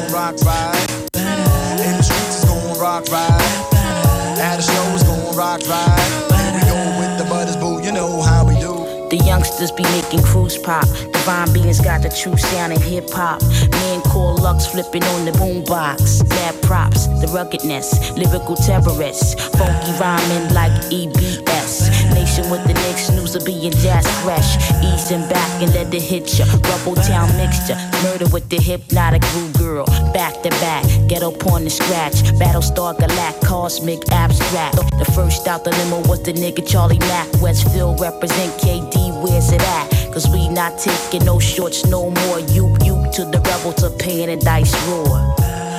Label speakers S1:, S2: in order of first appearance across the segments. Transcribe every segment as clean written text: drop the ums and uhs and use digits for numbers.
S1: gon' rock right. In the streets it's gon' rock right. At the show it's gon' rock right. Here we go with the butters, boo, you know how we do.
S2: The youngsters be making cruise pop. Divine beings got the true sound in hip hop. Men call Lux flipping on the boombox. Bad props, the ruggedness, lyrical terrorists. Funky rhyming like EBS. Nation with the next news of being jazz fresh. Easing back and let it hit ya. Rubble town mixture. Murder with the hypnotic groove girl. Back to back, ghetto porn and scratch. Battlestar Galact, cosmic abstract. The first out the limo was the nigga Charlie Mack. Westfield represent KD. Where's it at? Cause we not taking no shorts no more. You to the rebel to pay and dice roar.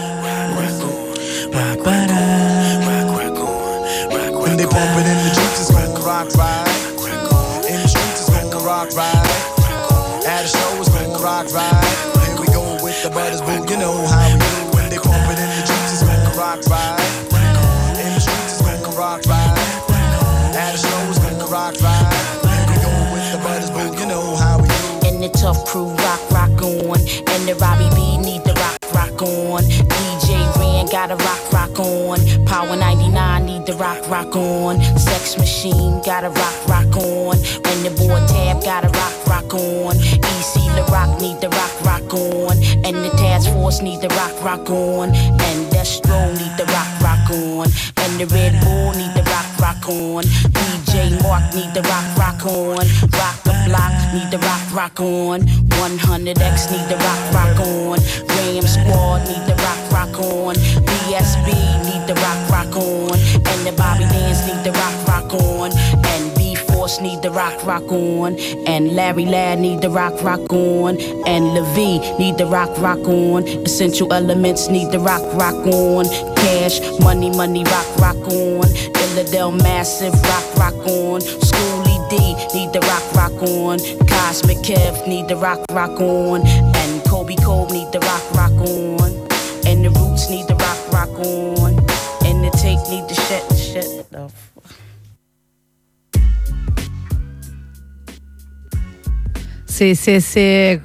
S1: When they pump it in the streets, it's gon' rock right. In the streets, it's gon' rock right. At the show, it's gon' rock right. Here we go with the butters, boo, you know how we do. When they pump it in the streets, it's gon' rock right. In the streets, it's gon' rock right. At the show, it's gon' rock right. You know how we do.
S2: And the tough crew rock on. And the Robbie B need the rock on. DJ Ren gotta rock on. Power 99 need the rock on. Sex Machine gotta rock on. And the boy Tab gotta rock on. EC the Rock need the rock on. And the Task Force need the rock on. And Destro need the rock on. And the Red Bull need the rock on. DJ Mark need the rock on. Rock the Block need the rock on. 100X need the rock on. Ram Squad need the rock on. BSB need the rock on. And the Bobby Dance need the rock on. And B-Force need the rock on. And Larry Ladd need the rock on. And Levy need the rock on. Essential Elements need the rock on. Cash, money, rock on. Illidale Massive, rock on. Schoolie D need the rock on. Cosmic Kev need the rock on. And Kobe Cole need the rock on. And the Roots need the rock on. And the Take need the shit.
S3: Sí.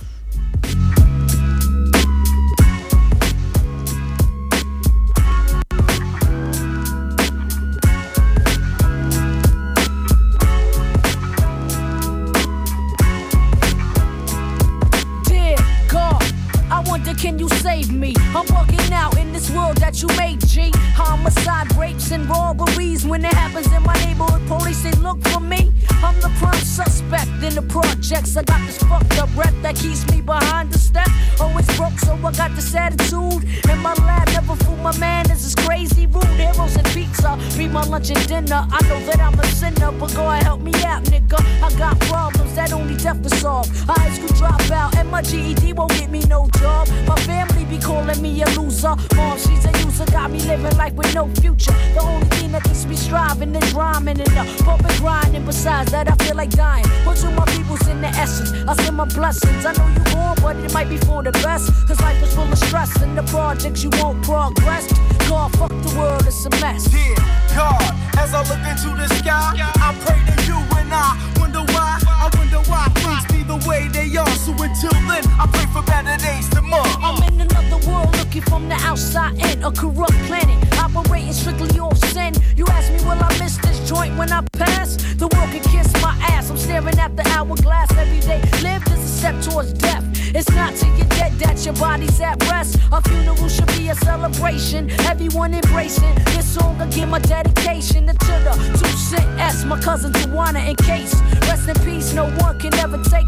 S4: Can you save me? I'm walking out in this world that you made, G. Homicide, rapes, and robberies. When it happens in my neighborhood, police they look for me. I'm the prime suspect in the projects. I got this fucked up rep that keeps me behind the step. Oh, it's broke, so I got this attitude. And my lab never fool my manners. It's crazy rude. Heroes and pizza be my lunch and dinner. I know that I'm a sinner, but go and help me out, nigga. I got problems that only death can solve. A high school dropout and my GED won't get me no job. My family be calling me a loser. Mom, she's a user, got me living life with no future. The only thing that keeps me striving is rhyming and the pump and grinding. Besides that, I feel like dying. What's with my people's in the essence? I send my blessings. I know you born, but it might be for the best. Cause life is full of stress and the projects you won't progress. God, fuck the world, it's a mess.
S1: Yeah, God, as I look into the sky, I pray to you and I wonder why. I wonder why things be the way they are. So until then, I pray for better days tomorrow.
S4: I'm in another world looking from the outside in. A corrupt planet, operating strictly off sin. You ask me, will I miss this joint when I pass? The world can kiss my ass. I'm staring at the hourglass every day. Live is a step towards death. It's not till you're dead that your body's at rest. A funeral should be a celebration. Everyone embracing this song. I give my dedication to the 2 Cent S, my cousin Tawana in case. Rest in peace, no one can ever take